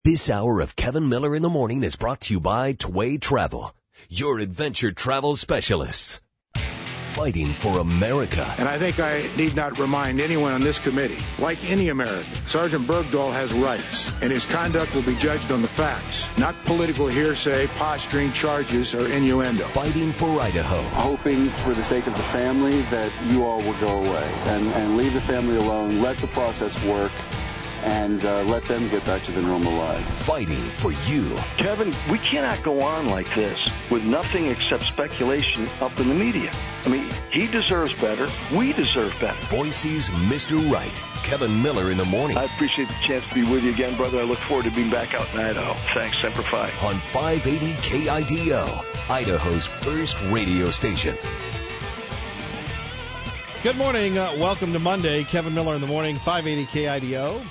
This hour of Kevin Miller in the Morning is brought to you by Tway Travel, your adventure travel specialists. Fighting for America. And I think I need not remind anyone on this committee, like any American, Sergeant Bergdahl has rights, and his conduct will be judged on the facts, not political hearsay, posturing, charges, or innuendo. Fighting for Idaho. Hoping for the sake of the family that you all would go away and leave the family alone, let the process work, and let them get back to their normal lives. Fighting for you. Kevin, we cannot go on like this with nothing except speculation up in the media. I mean, he deserves better. We deserve better. Boise's Mr. Right. Kevin Miller in the Morning. I appreciate the chance to be with you again, brother. I look forward to being back out in Idaho. Thanks, Semper Fi. On 580 KIDO, Idaho's first radio station. Good morning. Welcome to Monday. Kevin Miller in the Morning, 580 KIDO.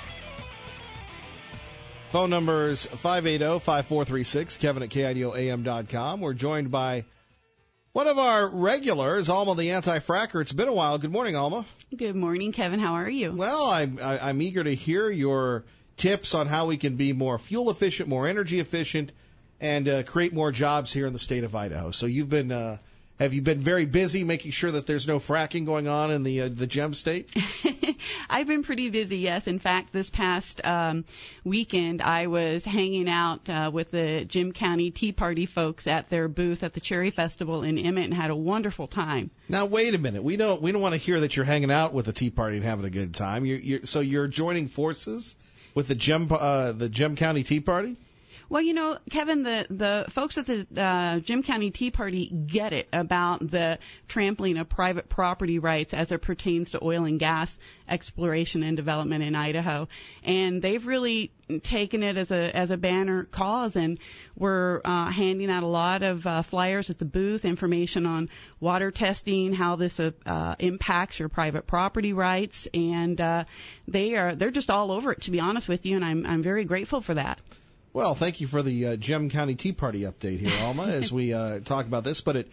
Phone numbers 580-5436, Kevin at KIDOAM.com. We're joined by one of our regulars, Alma the Anti-Fracker. It's been a while. Good morning, Alma. Good morning, Kevin. How are you? Well, I'm eager to hear your tips on how we can be more fuel efficient, more energy efficient, and create more jobs here in the state of Idaho. So have you been very busy making sure that there's no fracking going on in the gem state? I've been pretty busy, yes. In fact, this past weekend, I was hanging out with the Jim County Tea Party folks at their booth at the Cherry Festival in Emmett and had a wonderful time. Now, wait a minute. We don't want to hear that you're hanging out with the Tea Party and having a good time. So you're joining forces with the Jim County Tea Party? Well, you know, Kevin, the folks at the Jim County Tea Party get it about the trampling of private property rights as it pertains to oil and gas exploration and development in Idaho. And they've really taken it as a banner cause, and we're handing out a lot of flyers at the booth, information on water testing, how this impacts your private property rights, and they're just all over it, to be honest with you, and I'm very grateful for that. Well, thank you for the Gem County Tea Party update here, Alma, as we talk about this. But at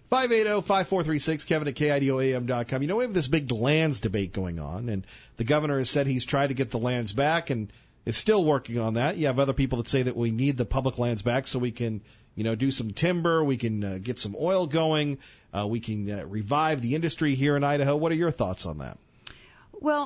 580-5436, Kevin at KIDOAM.com. You know, we have this big lands debate going on, and the governor has said he's tried to get the lands back and is still working on that. You have other people that say that we need the public lands back so we can, do some timber, we can get some oil going, we can revive the industry here in Idaho. What are your thoughts on that? Well,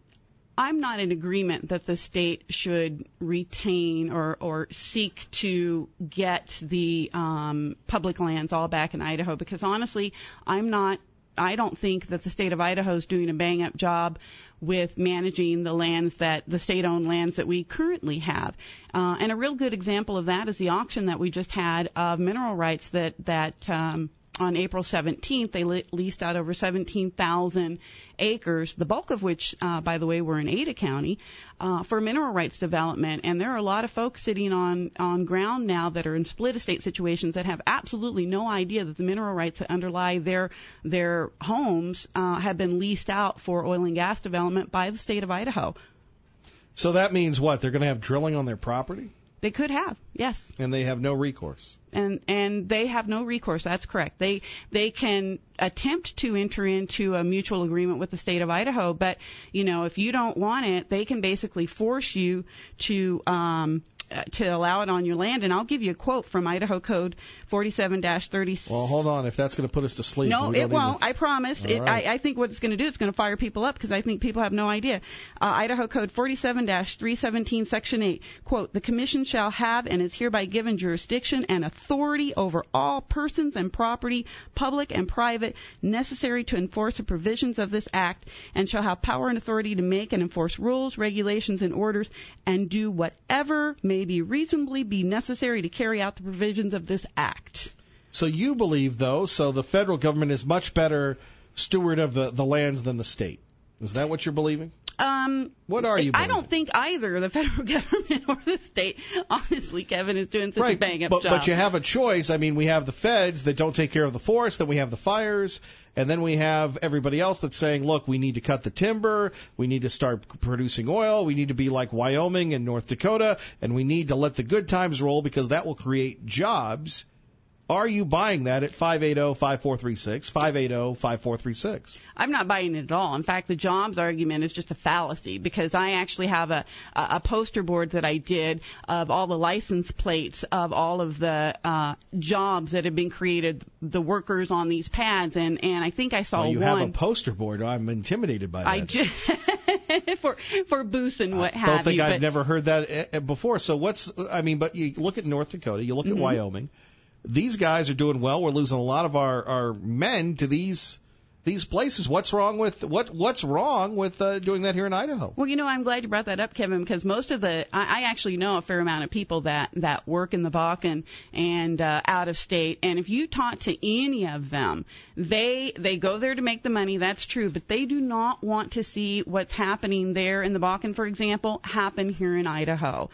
I'm not in agreement that the state should retain or seek to get the public lands all back in Idaho, because honestly, I don't think that the state of Idaho is doing a bang-up job with managing the lands, the state-owned lands that we currently have. And a real good example of that is the auction that we just had of mineral rights that on April 17th, they leased out over 17,000 acres, the bulk of which, by the way, were in Ada County, for mineral rights development. And there are a lot of folks sitting on ground now that are in split estate situations that have absolutely no idea that the mineral rights that underlie their homes have been leased out for oil and gas development by the state of Idaho. So that means what? They're going to have drilling on their property? They could have, yes. And they have no recourse. And they have no recourse. That's correct. They can attempt to enter into a mutual agreement with the state of Idaho, but if you don't want it, they can basically force you to allow it on your land. And I'll give you a quote from Idaho Code 47-30. Well, hold on. If that's going to put us to sleep. No, it won't. I promise. Right. I think what it's going to do, it's going to fire people up, because I think people have no idea. Idaho Code 47-317, Section 8. Quote, the commission shall have and is hereby given jurisdiction and authority over all persons and property, public and private, necessary to enforce the provisions of this act, and shall have power and authority to make and enforce rules, regulations, and orders, and do whatever may be reasonably be necessary to carry out the provisions of this act. So you believe, though, the federal government is much better steward of the lands than the state. Is that what you're believing? What are you believing? I don't think either the federal government or the state, honestly, Kevin, is doing such a bang-up job. But you have a choice. I mean, we have the feds that don't take care of the forest, then we have the fires, and then we have everybody else that's saying, look, we need to cut the timber, we need to start producing oil, we need to be like Wyoming and North Dakota, and we need to let the good times roll because that will create jobs Are you buying that at 580-5436, 580-5436? I'm not buying it at all. In fact, the jobs argument is just a fallacy because I actually have a poster board that I did of all the license plates of all of the jobs that have been created, the workers on these pads, and I think I saw one. You have a poster board. I'm intimidated by that. For booths and what have you. I don't think I've never heard that before. So but you look at North Dakota, you look at Wyoming. These guys are doing well. We're losing a lot of our men to these places. What's wrong with doing that here in Idaho? Well, I'm glad you brought that up, Kevin, because most of I actually know a fair amount of people that work in the Bakken and out of state. And if you talk to any of them, they go there to make the money. That's true, but they do not want to see what's happening there in the Bakken, for example, happen here in Idaho.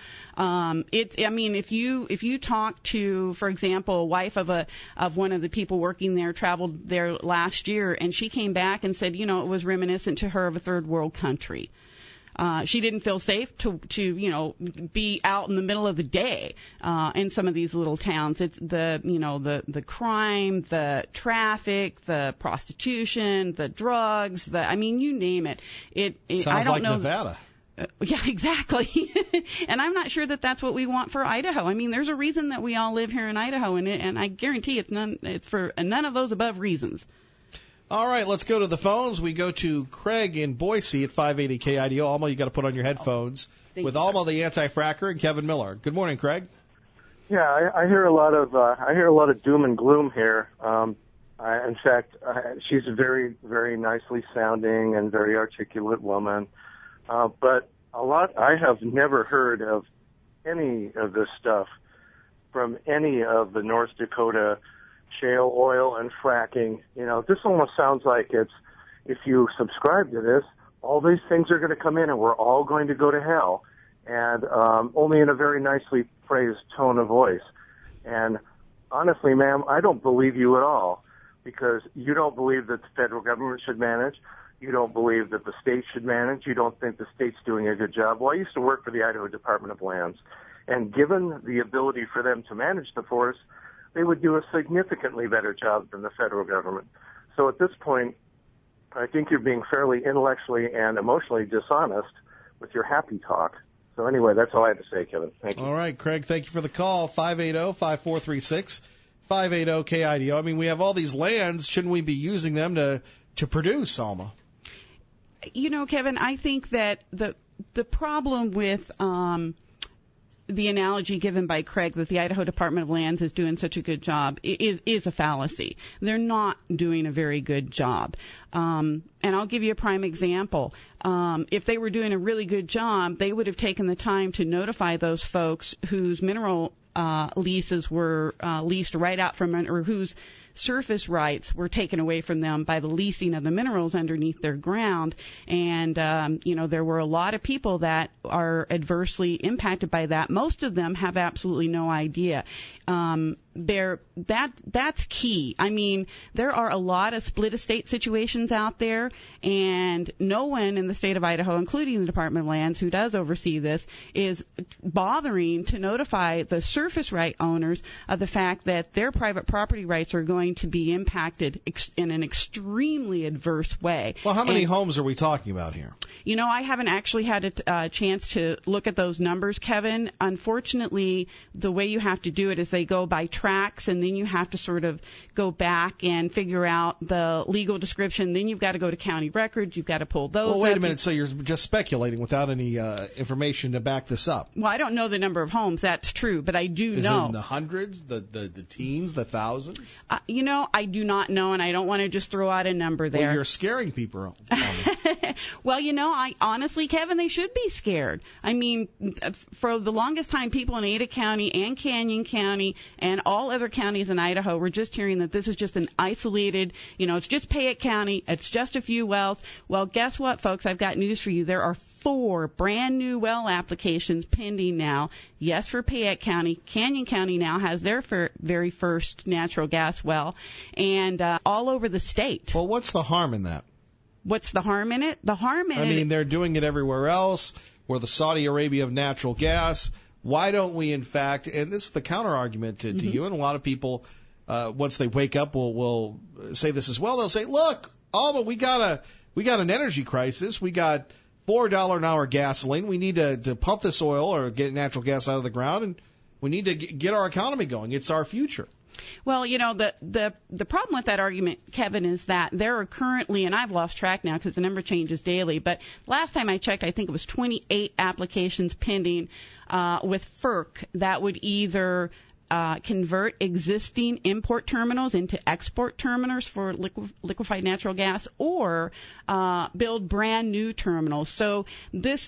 If you talk to, for example, a wife of one of the people working there, traveled there last year, and she came back and said, it was reminiscent to her of a third world country. She didn't feel safe to be out in the middle of the day in some of these little towns. It's the crime, the traffic, the prostitution, the drugs, you name it. It sounds I don't like know. Nevada. Yeah, exactly. And I'm not sure that that's what we want for Idaho. There's a reason that we all live here in Idaho, and I guarantee it's for none of those above reasons. All right, let's go to the phones. We go to Craig in Boise at 580 KIDO. Alma, you got to put on your headphones with Alma, the anti-fracker, and Kevin Miller. Good morning, Craig. Yeah, I hear a lot of doom and gloom here. In fact, she's a very, very nicely sounding and very articulate woman. But I have never heard of any of this stuff from any of the North Dakota shale oil and fracking. This almost sounds like if you subscribe to this, all these things are going to come in and we're all going to go to hell. And only in a very nicely phrased tone of voice. And honestly, ma'am, I don't believe you at all, because you don't believe that the federal government should manage. You don't believe that the state should manage. You don't think the state's doing a good job. Well, I used to work for the Idaho Department of Lands, and given the ability for them to manage the forest, they would do a significantly better job than the federal government. So at this point, I think you're being fairly intellectually and emotionally dishonest with your happy talk. So anyway, that's all I have to say, Kevin. Thank you. All right, Craig, thank you for the call. 580-5436, 580-KIDO. We have all these lands. Shouldn't we be using them to produce, Alma? Kevin, I think that the problem with the analogy given by Craig that the Idaho Department of Lands is doing such a good job is a fallacy. They're not doing a very good job. And I'll give you a prime example. If they were doing a really good job, they would have taken the time to notify those folks whose mineral leases were leased right out from under, or whose surface rights were taken away from them by the leasing of the minerals underneath their ground. And, there were a lot of people that are adversely impacted by that. Most of them have absolutely no idea. That's key. There are a lot of split estate situations out there, and no one in the state of Idaho, including the Department of Lands, who does oversee this, is bothering to notify the surface right owners of the fact that their private property rights are going to be impacted in an extremely adverse way. Well, how many homes are we talking about here? I haven't actually had a chance to look at those numbers, Kevin. Unfortunately, the way you have to do it is they go by tracks, and then you have to sort of go back and figure out the legal description. Then you've got to go to county records. You've got to pull those. Well, wait a minute. So you're just speculating without any information to back this up? Well, I don't know the number of homes. That's true, but I do know. Is it in the hundreds, the teens, the thousands? I do not know, and I don't want to just throw out a number there. Well, you're scaring people. Well, I honestly, Kevin, they should be scared. For the longest time, people in Ada County and Canyon County and all other counties in Idaho were just hearing that this is just an isolated, it's just Payette County, it's just a few wells. Well, guess what, folks? I've got news for you. There are 4 brand new well applications pending now. Yes, for Payette County. Canyon County now has their very first natural gas well, and all over the state. Well, what's the harm in that? What's the harm in it? The harm in it... they're doing it everywhere else. We're the Saudi Arabia of natural gas. Why don't we, in fact, and this is the counter-argument to you and a lot of people, once they wake up, will say this as well. They'll say, look, Alma, we got an energy crisis. We got $4 an hour gasoline. We need to pump this oil or get natural gas out of the ground, and we need to get our economy going. It's our future. Well, the problem with that argument, Kevin, is that there are currently, and I've lost track now because the number changes daily, but last time I checked, I think it was 28 applications pending with FERC that would either convert existing import terminals into export terminals for liquefied natural gas, or build brand new terminals. So this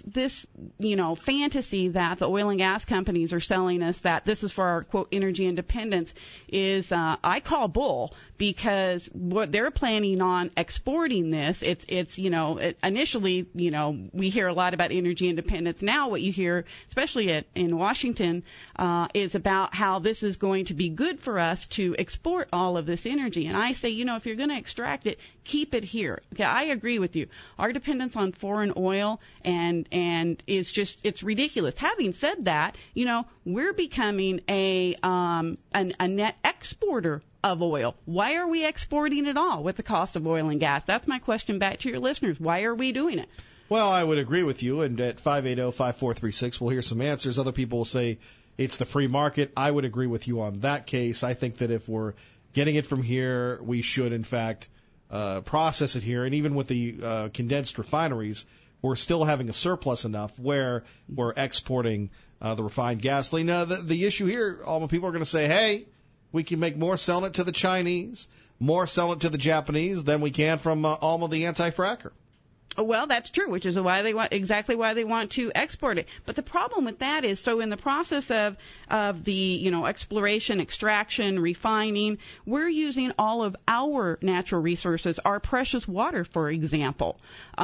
fantasy that the oil and gas companies are selling us, that this is for our quote energy independence, is I call bull, because what they're planning on exporting this, initially, we hear a lot about energy independence. Now what you hear, especially in Washington, is about how this is going to be good for us to export all of this energy. And I say, if you're going to extract it, keep it here. Okay, I agree with you. Our dependence on foreign oil and is just, it's ridiculous. Having said that, we're becoming a net exporter of oil. Why are we exporting it all with the cost of oil and gas? That's my question back to your listeners. Why are we doing it? Well, I would agree with you, and at 580-5436, we'll hear some answers. Other people will say it's the free market. I would agree with you on that case. I think that if we're getting it from here, we should, in fact, process it here. And even with the condensed refineries, we're still having a surplus enough where we're exporting the refined gasoline. The issue here, all people are going to say, hey, we can make more selling it to the Chinese, more selling it to the Japanese than we can from Alma the anti-fracker. Well, that's true, which is why they want to export it. But the problem with that is, so in the process of the exploration, extraction, refining, we're using all of our natural resources, our precious water, for example.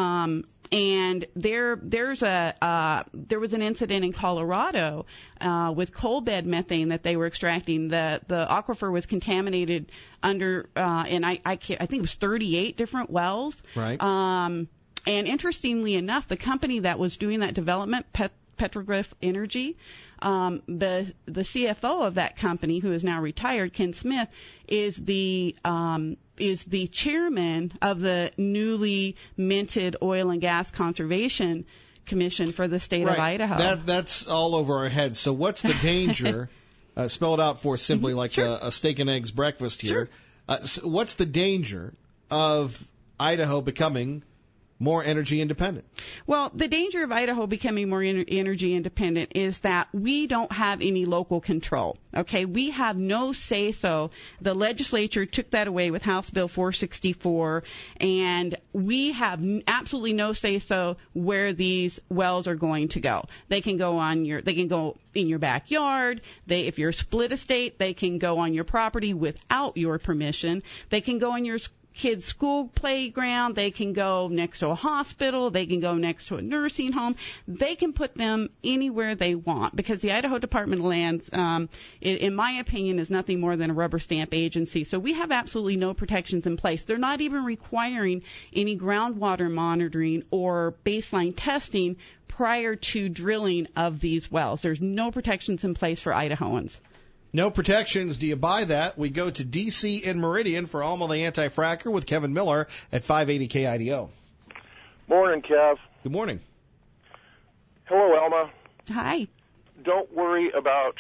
And there was an incident in Colorado with coal bed methane that they were extracting. The aquifer was contaminated under, and I think it was 38 different wells. Right. And interestingly enough, the company that was doing that development, Petroglyph Energy, the CFO of that company, who is now retired, Ken Smith, is the chairman of the newly minted Oil and Gas Conservation Commission for the state of Idaho. That's all over our heads. So what's the danger? Spell it out for us simply, like Sure. a steak and eggs breakfast here. Sure. So what's the danger of Idaho becoming more energy independent? Well, the danger of Idaho becoming more energy independent is that we don't have any local control. Okay, we have no say-so. The legislature took that away with House Bill 464, and we have absolutely no say-so where these wells are going to go. They can go in your backyard. If you're a split estate, they can go on your property without your permission. They can go on your kids' school playground. They can go next to a hospital. They can go next to a nursing home. They can put them anywhere they want, because the Idaho Department of Lands, in my opinion, is nothing more than a rubber stamp agency. So we have absolutely no protections in place. They're not even requiring any groundwater monitoring or baseline testing prior to drilling of these wells. There's no protections in place for Idahoans. No protections. Do you buy that? We go to D.C. in Meridian for Alma the Anti-Fracker with Kevin Miller at 580 KIDO. Morning, Kev. Good morning. Hello, Alma. Hi. Don't worry about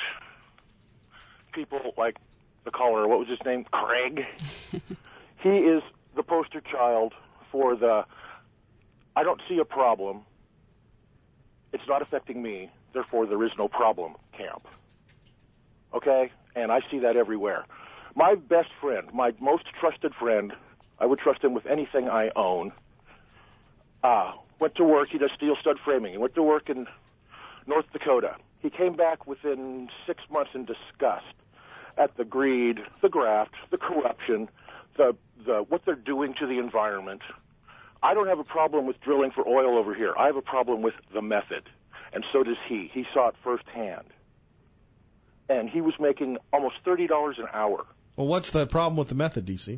people like the caller. What was his name? Craig. He is the poster child for the I don't see a problem. It's not affecting me. Therefore, there is no problem camp. Okay? And I see that everywhere. My best friend, my most trusted friend, I would trust him with anything I own, went to work. He does steel stud framing. He went to work in North Dakota. He came back within 6 months in disgust at the greed, the graft, the corruption, the what they're doing to the environment. I don't have a problem with drilling for oil over here. I have a problem with the method, and so does he. He saw it firsthand. And he was making almost $30 an hour. Well, what's the problem with the method, DC?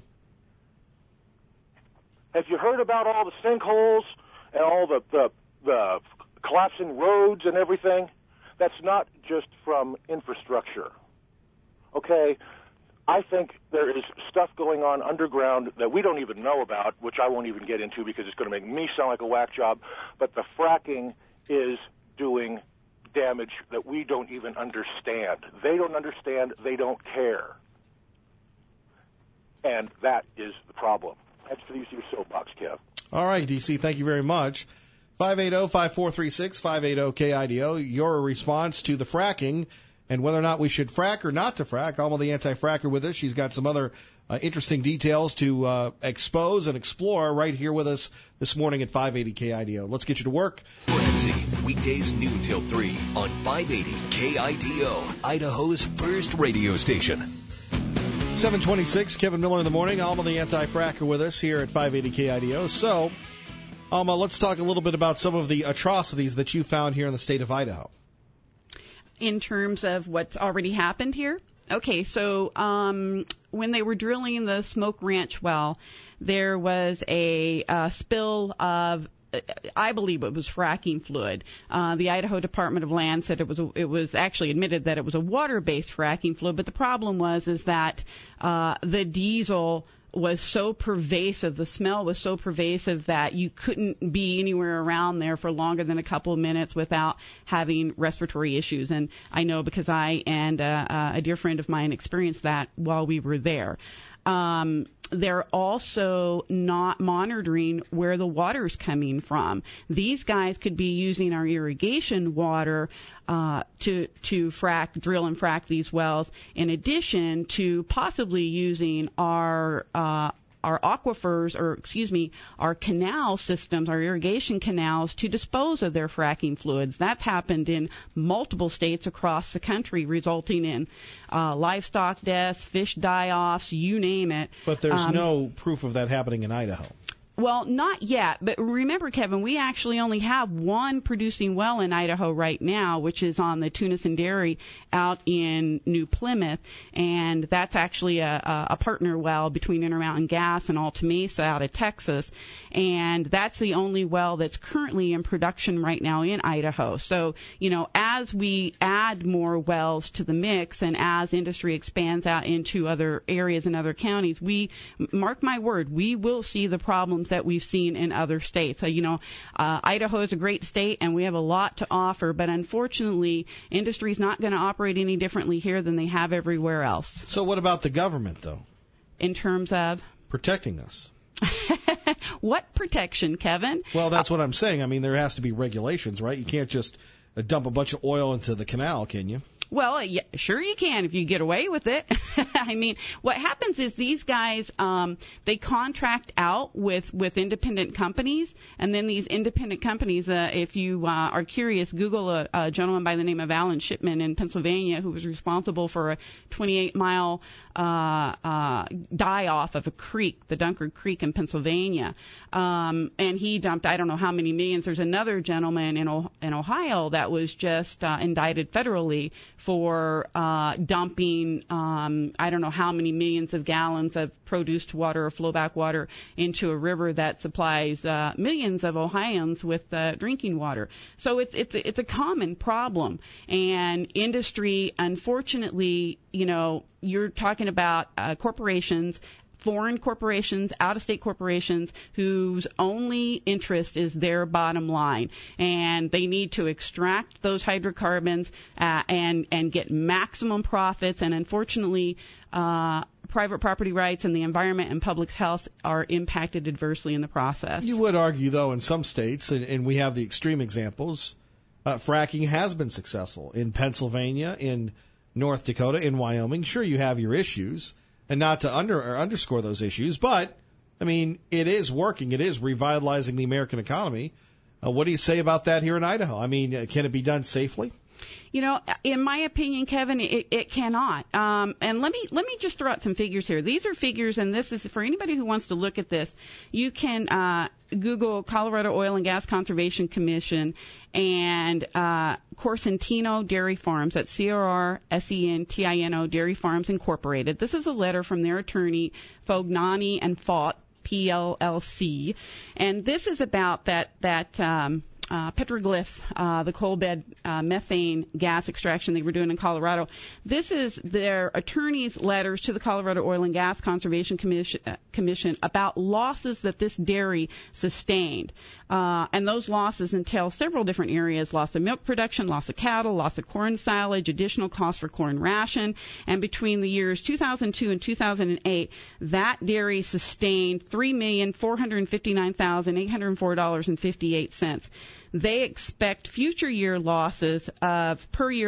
Have you heard about all the sinkholes and all the collapsing roads and everything? That's not just from infrastructure. Okay? I think there is stuff going on underground that we don't even know about, which I won't even get into because it's going to make me sound like a whack job. But the fracking is doing damage that we don't even understand. They don't understand. They don't care. And that is the problem. That's to use your soapbox, Kev. All right, DC, thank you very much. 580-5436, 580-KIDO, your response to the fracking and whether or not we should frack or not to frack. Alma, the anti-fracker, with us. She's got some other interesting details to expose and explore right here with us this morning at 580 KIDO. Let's get you to work. Ramsey, weekdays noon till 3 on 580 KIDO, Idaho's first radio station. 726, Kevin Miller in the morning. Alma, the anti-fracker, with us here at 580 KIDO. So, Alma, let's talk a little bit about some of the atrocities that you found here in the state of Idaho. In terms of what's already happened here? Okay, so when they were drilling the Smoke Ranch well, there was a spill of, I believe it was fracking fluid. The Idaho Department of Land said it was actually admitted that it was a water-based fracking fluid, but the problem was that the diesel was so pervasive, the smell was so pervasive that you couldn't be anywhere around there for longer than a couple of minutes without having respiratory issues. And I know because I and a dear friend of mine experienced that while we were there. They're also not monitoring where the water's coming from. These guys could be using our irrigation water to drill and frack these wells, in addition to possibly using our aquifers, our canal systems, our irrigation canals, to dispose of their fracking fluids. That's happened in multiple states across the country, resulting in livestock deaths, fish die-offs, you name it. But there's no proof of that happening in Idaho. Well, not yet, but remember, Kevin, we actually only have one producing well in Idaho right now, which is on the Tunison Dairy out in New Plymouth, and that's actually a partner well between Intermountain Gas and Alta Mesa out of Texas, and that's the only well that's currently in production right now in Idaho. So, as we add more wells to the mix and as industry expands out into other areas and other counties, mark my word, we will see the problems that we've seen in other states. So, Idaho is a great state, and we have a lot to offer, but unfortunately, industry is not going to operate any differently here than they have everywhere else. So what about the government, though? In terms of? Protecting us. What protection, Kevin? Well, that's what I'm saying. I mean, there has to be regulations, right? You can't just dump a bunch of oil into the canal, can you? Well, yeah, sure you can if you get away with it. I mean, what happens is these guys, they contract out with independent companies, and then these independent companies, if you are curious, Google a gentleman by the name of Alan Shipman in Pennsylvania who was responsible for a 28-mile die-off of a creek, the Dunkard Creek in Pennsylvania. And he dumped I don't know how many millions. There's another gentleman in Ohio that was just indicted federally for dumping I don't know how many millions of gallons of produced water or flowback water into a river that supplies millions of Ohioans with drinking water. So it's a common problem, and industry, unfortunately, you're talking about corporations, foreign corporations, out-of-state corporations whose only interest is their bottom line, and they need to extract those hydrocarbons and get maximum profits. And unfortunately, private property rights and the environment and public health are impacted adversely in the process. You would argue, though, in some states, and we have the extreme examples, fracking has been successful in Pennsylvania, in North Dakota, in Wyoming. Sure, you have your issues, and not to underscore those issues, but, I mean, it is working. It is revitalizing the American economy. What do you say about that here in Idaho? I mean, can it be done safely? In my opinion, Kevin, it cannot. And let me just throw out some figures here. These are figures, and this is for anybody who wants to look at this. You can Google Colorado Oil and Gas Conservation Commission and Corsentino Dairy Farms. That's CORSENTINO Dairy Farms Incorporated. This is a letter from their attorney, Fognani and Fott, PLLC, and this is about that petroglyph, the coal bed methane gas extraction they were doing in Colorado. This is their attorney's letters to the Colorado Oil and Gas Conservation Commission about losses that this dairy sustained. And those losses entail several different areas: loss of milk production, loss of cattle, loss of corn silage, additional costs for corn ration. And between the years 2002 and 2008, that dairy sustained $3,459,804.58. They expect future year losses of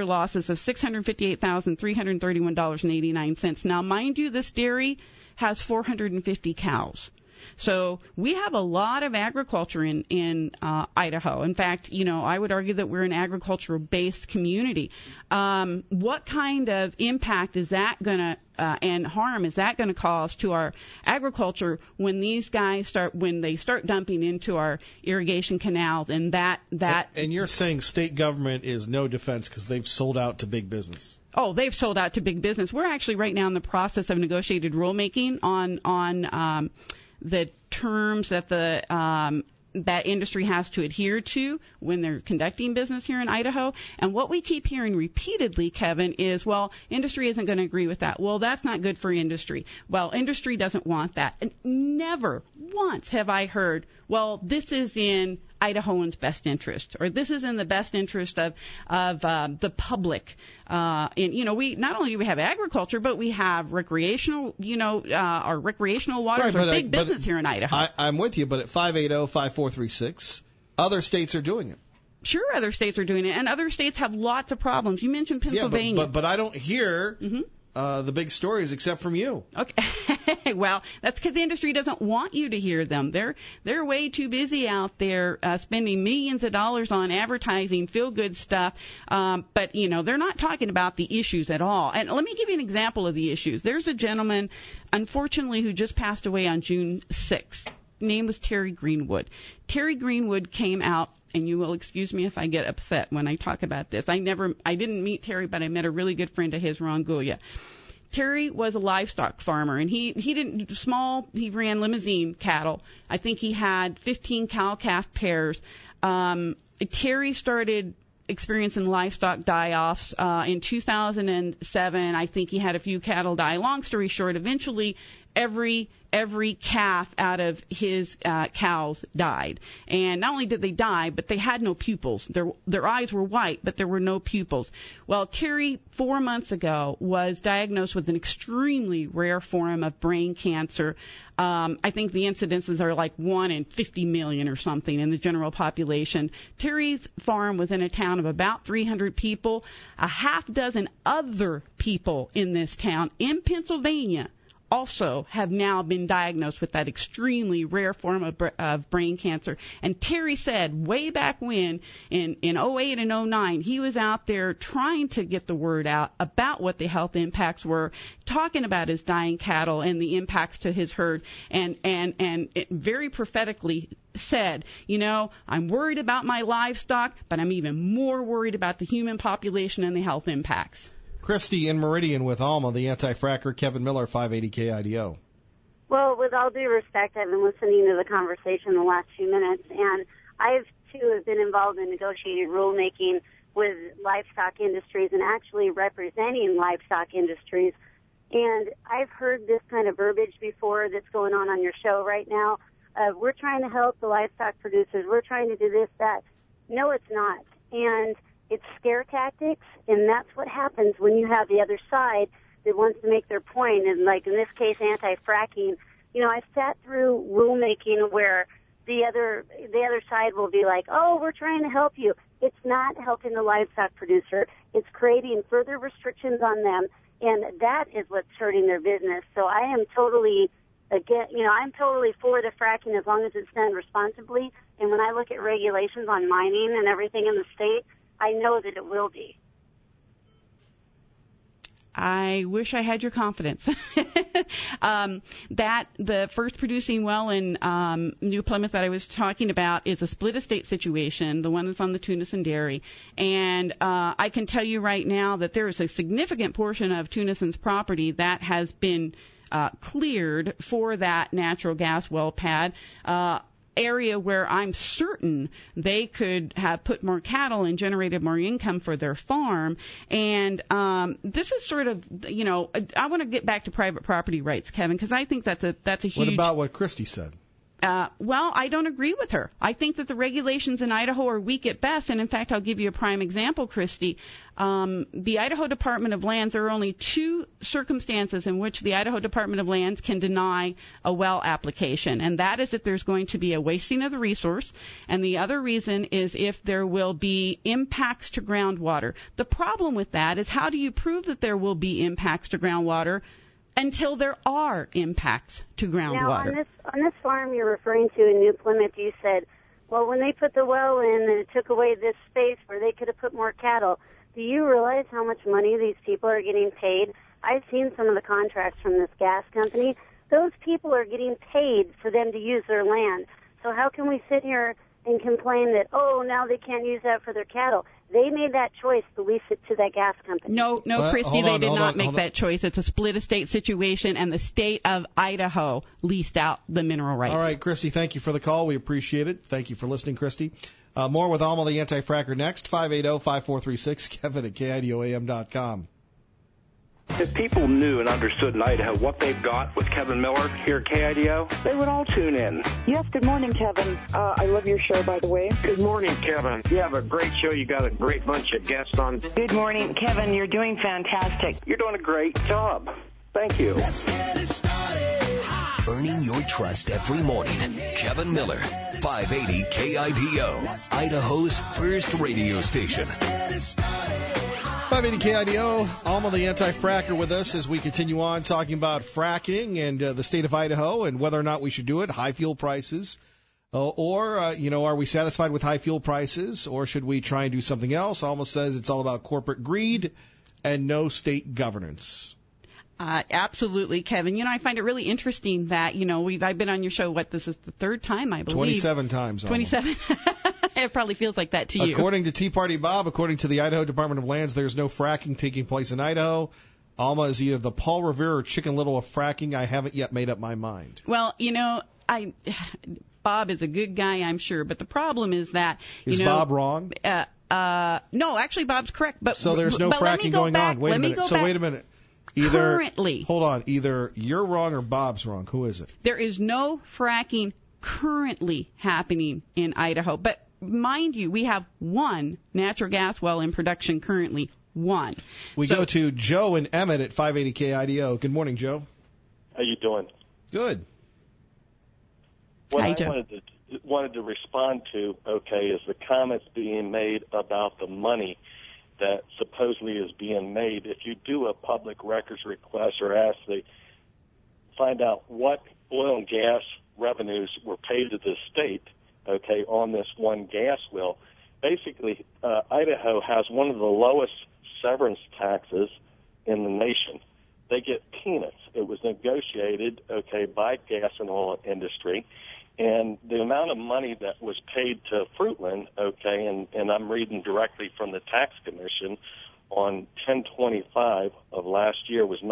$658,331.89. Now, mind you, this dairy has 450 cows. So we have a lot of agriculture in Idaho. In fact, I would argue that we're an agricultural-based community. What kind of impact is that going to and harm is that going to cause to our agriculture when these guys start dumping into our irrigation canals and that? And you're saying state government is no defense because they've sold out to big business. Oh, they've sold out to big business. We're actually right now in the process of negotiated rulemaking on the terms that that industry has to adhere to when they're conducting business here in Idaho. And what we keep hearing repeatedly, Kevin, is, well, industry isn't going to agree with that. Well, that's not good for industry. Well, industry doesn't want that. And never once have I heard, well, this is in Idahoans' best interest, or this is in the best interest of the public. We not only do we have agriculture, but we have recreational, our recreational waters are big business here in Idaho. I'm with you, but at 580-5436, other states are doing it. Sure, other states are doing it, and other states have lots of problems. You mentioned Pennsylvania. Yeah, but I don't hear the big stories except from you. Okay. Well, that's because the industry doesn't want you to hear them. They're way too busy out there spending millions of dollars on advertising, feel-good stuff. But they're not talking about the issues at all. And let me give you an example of the issues. There's a gentleman, unfortunately, who just passed away on June 6th. Name was Terry Greenwood. Terry Greenwood came out, and you will excuse me if I get upset when I talk about this. I didn't meet Terry, but I met a really good friend of his, Ron Gulia. Terry was a livestock farmer, and he ran limousine cattle. I think he had 15 cow-calf pairs. Terry started experiencing livestock die-offs in 2007. I think he had a few cattle die. Long story short, eventually every calf out of his cows died. And not only did they die, but they had no pupils. Their eyes were white, but there were no pupils. Well, Terry, 4 months ago, was diagnosed with an extremely rare form of brain cancer. I think the incidences are like 1 in 50 million or something in the general population. Terry's farm was in a town of about 300 people. A half dozen other people in this town in Pennsylvania also have now been diagnosed with that extremely rare form of brain cancer. And Terry said way back when, in 08 and 09, he was out there trying to get the word out about what the health impacts were, talking about his dying cattle and the impacts to his herd, and it very prophetically said, I'm worried about my livestock, but I'm even more worried about the human population and the health impacts. Christy in Meridian with Alma, the anti-fracker, Kevin Miller, 580 KIDO. Well, with all due respect, I've been listening to the conversation the last few minutes, and I, too, have been involved in negotiated rulemaking with livestock industries and actually representing livestock industries. And I've heard this kind of verbiage before that's going on your show right now. We're trying to help the livestock producers. We're trying to do this, that. No, it's not. And it's scare tactics, and that's what happens when you have the other side that wants to make their point, and like in this case, anti-fracking. I sat through rulemaking where the other side will be like, oh, we're trying to help you. It's not helping the livestock producer. It's creating further restrictions on them, and that is what's hurting their business. So I am totally I'm totally for the fracking as long as it's done responsibly. And when I look at regulations on mining and everything in the state, I know that it will be. I wish I had your confidence. That the first producing well in New Plymouth that I was talking about is a split estate situation, the one that's on the Tunison Dairy. And I can tell you right now that there is a significant portion of Tunison's property that has been cleared for that natural gas well pad. area where I'm certain they could have put more cattle and generated more income for their farm. And this is sort of, I want to get back to private property rights, Kevin, because I think that's a huge. What about what Christy said? Well, I don't agree with her. I think that the regulations in Idaho are weak at best, and in fact, I'll give you a prime example, Christy. The Idaho Department of Lands, there are only two circumstances in which the Idaho Department of Lands can deny a well application, and that is if there's going to be a wasting of the resource, and the other reason is if there will be impacts to groundwater. The problem with that is how do you prove that there will be impacts to groundwater until there are impacts to groundwater? Now, on this farm you're referring to in New Plymouth, you said, well, when they put the well in, it took away this space where they could have put more cattle. Do you realize how much money these people are getting paid? I've seen some of the contracts from this gas company. Those people are getting paid for them to use their land. So how can we sit here and complain that, now they can't use that for their cattle? They made that choice to lease it to that gas company. No, Christy, they did not make that choice. It's a split estate situation, and the state of Idaho leased out the mineral rights. All right, Christy, thank you for the call. We appreciate it. Thank you for listening, Christy. More with Alma the Anti-Fracker next, 580-5436, Kevin at KIDOAM.com. If people knew and understood in Idaho what they've got with Kevin Miller here at KIDO, they would all tune in. Yes, good morning, Kevin. I love your show, by the way. Good morning, Kevin. You have a great show. You got a great bunch of guests on. Good morning, Kevin. You're doing fantastic. You're doing a great job. Thank you. Let's get it started. Earning your trust every morning. Kevin Miller, 580 KIDO, Idaho's first radio station. 580 KIDO, Alma the Anti-Fracker with us as we continue on talking about fracking and the state of Idaho and whether or not we should do it, high fuel prices, or are we satisfied with high fuel prices, or should we try and do something else? Alma says it's all about corporate greed and no state governance. Absolutely, Kevin. I find it really interesting that, I've been on your show, this is the third time, I believe. 27 times. 27. It probably feels like that to you. According to Tea Party Bob, according to the Idaho Department of Lands, there's no fracking taking place in Idaho. Alma is either the Paul Revere or Chicken Little of fracking. I haven't yet made up my mind. Well, Bob is a good guy, I'm sure, but the problem is that, Is Bob wrong? No, actually, Bob's correct. But so there's no fracking going on. Wait a minute. So wait a minute. Currently. Hold on. Either you're wrong or Bob's wrong. Who is it? There is no fracking currently happening in Idaho. But mind you, we have one natural gas well in production currently. One. We go to Joe and Emmett at 580 KIDO. Good morning, Joe. How you doing? Good. What Hi, I Joe. wanted to respond to, is the comments being made about the money that supposedly is being made. If you do a public records request or ask find out what oil and gas revenues were paid to the state, on this one gas well, basically Idaho has one of the lowest severance taxes in the nation. They get peanuts. It was negotiated, by gas and oil industry. And the amount of money that was paid to Fruitland, and I'm reading directly from the tax commission on 10/25 of last year was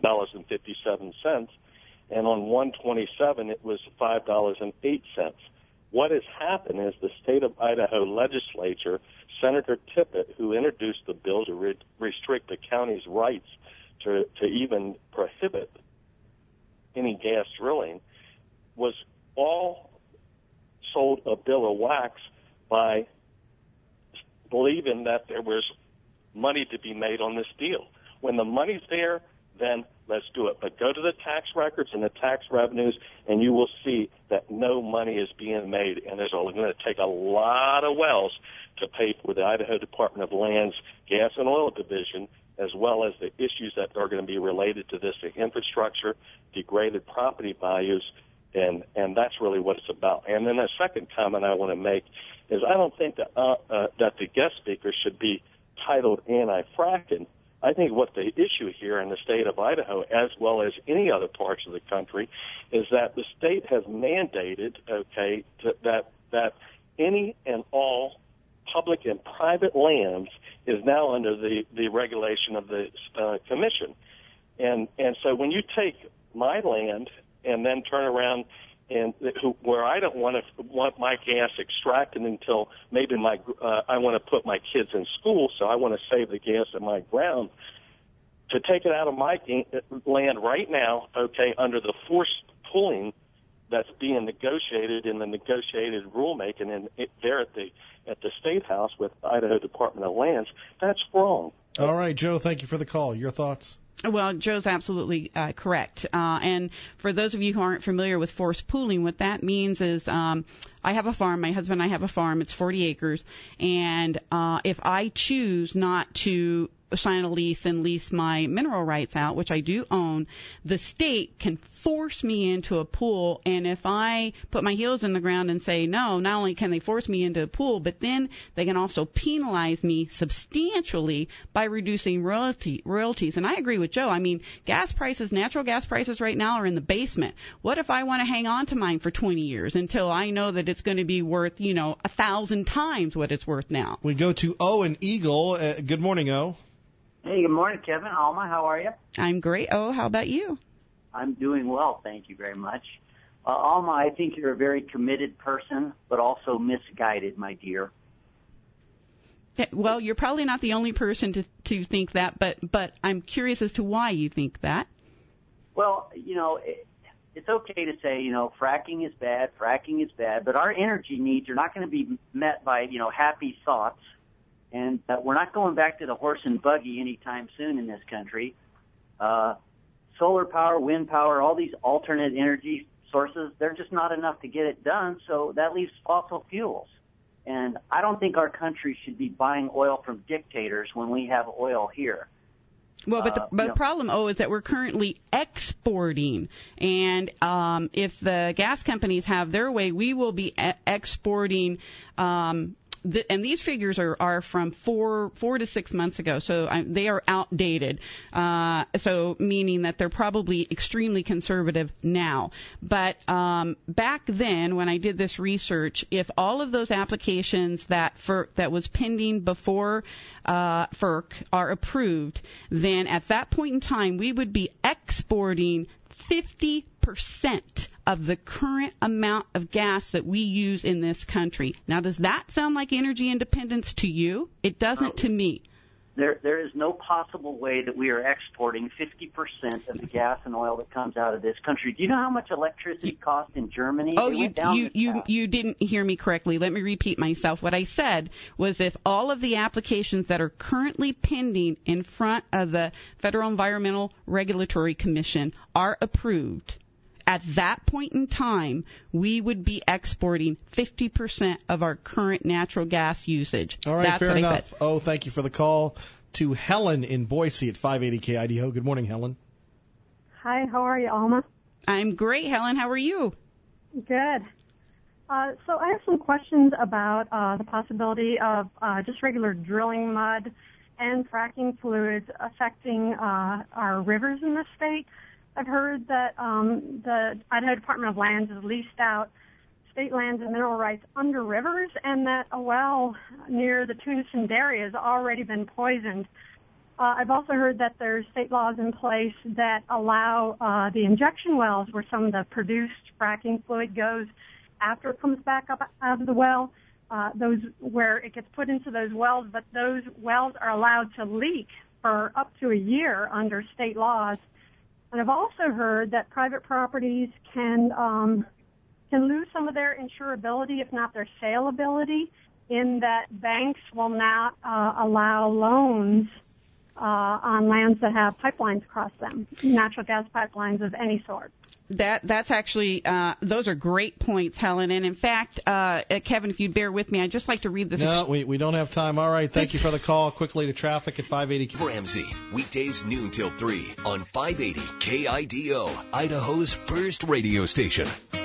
$19.57, and on 1/27 it was $5.08. What has happened is the state of Idaho legislature, Senator Tippett, who introduced the bill to restrict the county's rights to even prohibit any gas drilling, was all sold a bill of wax by believing that there was money to be made on this deal. When the money's there, then let's do it. But go to the tax records and the tax revenues, and you will see that no money is being made, and there's going to take a lot of wells to pay for the Idaho Department of Lands Gas and Oil Division, as well as the issues that are going to be related to this, the infrastructure, degraded property values, and that's really what it's about. And then a second comment I want to make is I don't think that the guest speaker should be titled anti-fracking. I think what the issue here in the state of Idaho, as well as any other parts of the country, is that the state has mandated, that any and all public and private lands is now under the regulation of the commission. And so when you take my land and then turn around and where I don't want my gas extracted until maybe I want to put my kids in school, so I want to save the gas in my ground. To take it out of my land right now, okay, under the forced pulling that's being negotiated in the negotiated rulemaking and there at the State House with Idaho Department of Lands, that's wrong. All right, Joe, thank you for the call. Your thoughts? Well, Joe's absolutely correct. And for those of you who aren't familiar with forced pooling, what that means is I have a farm. My husband and I have a farm. It's 40 acres. And if I choose not to sign a lease and lease my mineral rights out, which I do own, the state can force me into a pool. And if I put my heels in the ground and say no, not only can they force me into a pool, but then they can also penalize me substantially by reducing royalties. And I agree with Joe. I mean, gas prices, natural gas prices right now are in the basement. What if I want to hang on to mine for 20 years until I know that it's going to be worth, 1,000 times what it's worth now? We go to O in Eagle. Good morning, O. Hey, good morning, Kevin. Alma, how are you? I'm great. Oh, how about you? I'm doing well, thank you very much. Alma, I think you're a very committed person, but also misguided, my dear. Well, you're probably not the only person to think that, but I'm curious as to why you think that. Well, it's okay to say, fracking is bad, but our energy needs are not going to be met by, happy thoughts. And we're not going back to the horse and buggy anytime soon in this country. Solar power, wind power, all these alternate energy sources, they're just not enough to get it done, so that leaves fossil fuels. And I don't think our country should be buying oil from dictators when we have oil here. Well, but the problem, is that we're currently exporting. And if the gas companies have their way, we will be exporting and these figures are from 4 to 6 months ago, so they are outdated. So meaning that they're probably extremely conservative now. But back then, when I did this research, if all of those applications that was pending before FERC are approved, then at that point in time we would be exporting 50% of the current amount of gas that we use in this country. Now, does that sound like energy independence to you? It doesn't to me. There is no possible way that we are exporting 50% of the gas and oil that comes out of this country. Do you know how much electricity costs in Germany? Oh, you didn't hear me correctly. Let me repeat myself. What I said was if all of the applications that are currently pending in front of the Federal Environmental Regulatory Commission are approved, at that point in time, we would be exporting 50% of our current natural gas usage. All right, fair enough. Oh, thank you for the call. To Helen in Boise at 580 KIDO. Good morning, Helen. Hi, how are you, Alma? I'm great, Helen. How are you? Good. So I have some questions about the possibility of just regular drilling mud and fracking fluids affecting our rivers in the state. I've heard that the Idaho Department of Lands has leased out state lands and mineral rights under rivers, and that a well near the Tunison Dairy has already been poisoned. I've also heard that there's state laws in place that allow the injection wells where some of the produced fracking fluid goes after it comes back up out of the well, those where it gets put into those wells, but those wells are allowed to leak for up to a year under state laws. And I've also heard that private properties can lose some of their insurability, if not their saleability, in that banks will not allow loans on lands that have pipelines across them, natural gas pipelines of any sort. That's actually those are great points, Helen. And in fact, Kevin, if you'd bear with me, I'd just like to read this. No, we don't have time. All right, thank you for the call. Quickly to traffic at 580. Ramsey, weekdays noon till 3 on 580 KIDO, Idaho's first radio station.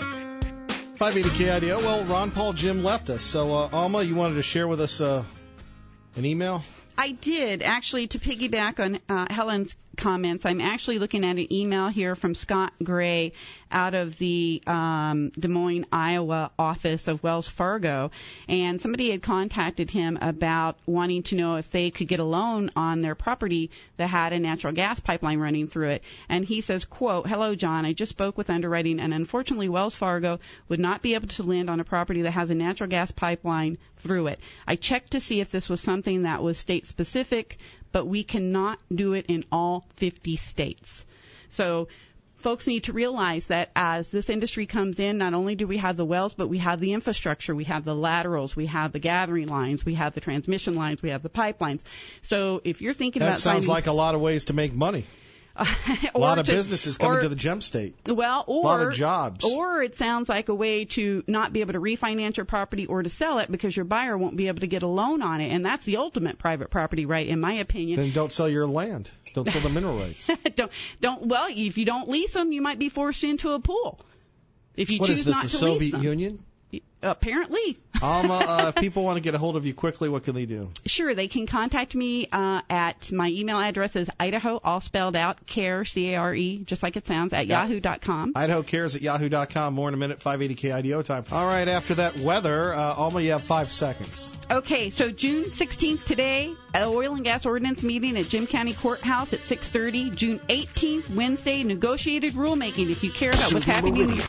580 KIDO. Well, Ron Paul Jim left us. So, Alma, you wanted to share with us an email? I did. Actually, to piggyback on Helen's comments, I'm actually looking at an email here from Scott Gray out of the Des Moines, Iowa office of Wells Fargo, and somebody had contacted him about wanting to know if they could get a loan on their property that had a natural gas pipeline running through it. And he says, quote, "Hello, John. I just spoke with underwriting, and unfortunately Wells Fargo would not be able to lend on a property that has a natural gas pipeline through it. I checked to see if this was something that was state-specific, but we cannot do it in all 50 states." So folks need to realize that as this industry comes in, not only do we have the wells, but we have the infrastructure, we have the laterals, we have the gathering lines, we have the transmission lines, we have the pipelines. So if you're thinking about that sounds like a lot of ways to make money. A lot of businesses coming to the gem state. Well, or a lot of jobs. Or it sounds like a way to not be able to refinance your property or to sell it because your buyer won't be able to get a loan on it, and that's the ultimate private property right, in my opinion. Then don't sell your land. Don't sell the mineral rights. don't. Well, if you don't lease them, you might be forced into a pool. If you choose not to lease them. What is this, the Soviet Union? Apparently. Alma, if people want to get a hold of you quickly, what can they do? Sure, they can contact me at my email address is Idaho, all spelled out, care, C-A-R-E, just like it sounds, at yahoo.com. Idaho cares at yahoo.com. More in a minute, 580 KIDO time. All right, after that weather, Alma, you have 5 seconds. Okay, so June 16th today, oil and gas ordinance meeting at Jim County Courthouse at 6:30. June 18th, Wednesday, negotiated rulemaking. If you care about what's happening in